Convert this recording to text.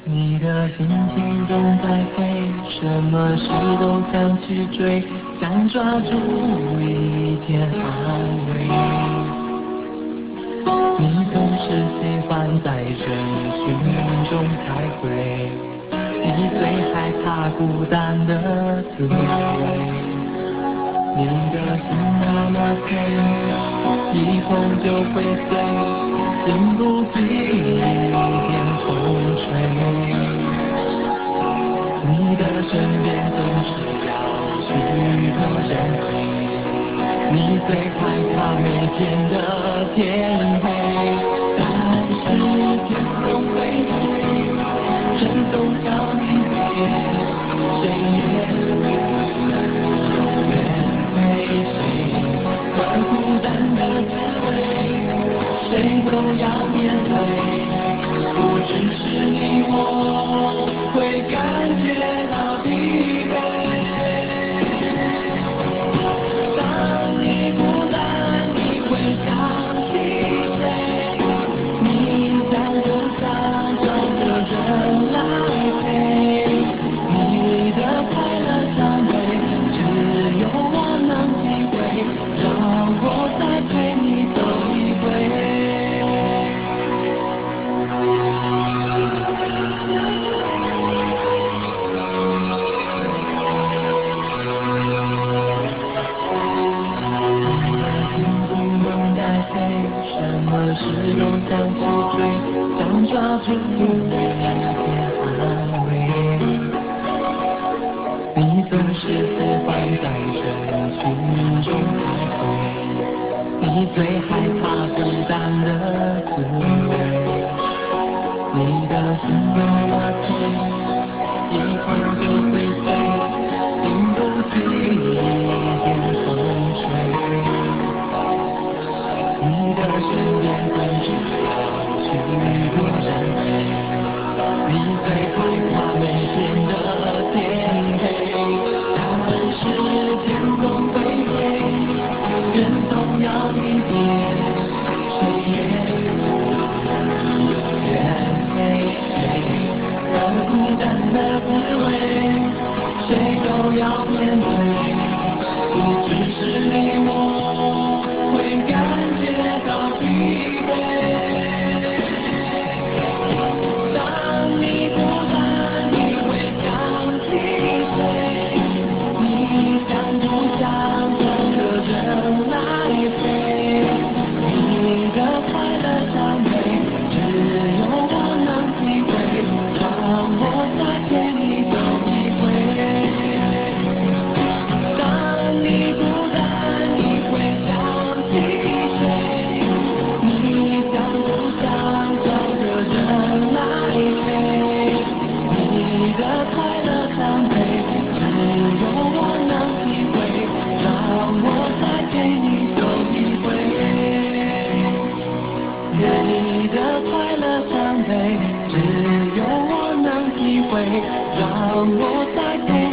你的心情总在飞，什么事都想去追，想抓住一点安慰。你总是喜欢在人群中徘徊，你最害怕孤单的滋味。你的心那么脆，一碰就会碎，经不起一点风吹。你的身边总是要许多人陪，你最害怕每天的天黑。但是天总会黑，人总要离别，谁也而孤单的滋味，谁都要面对。不只是你我会感觉到疲惫。当你孤单，你会想起谁？你想不想找个人来陪？你的快乐伤悲，只有我能体会。让我再陪你走一回。你的心情总在飞，什么事都想去追，想抓住一点安慰。你总是喜欢在人群中徘徊，你最害怕孤单的滋味。你的心那么脆，一碰就会碎，经不起一点风吹。你的身边总是要许多人陪，你最害怕每天的天黑。但是天总会黑，人总要离别，谁也永远陪谁。而孤单的滋味，谁都要面对。不只是你我会感觉到疲惫。当你孤单，你会想起谁？你想不想找个人来陪？你的快乐伤悲，只有我能体会。让我再陪你走一回。当你孤单，你会想起谁？你想不想找个人来陪？你的快乐伤悲，只有我能体会。让我再陪你走一回。你的快乐伤悲，只有我能体会。让我再陪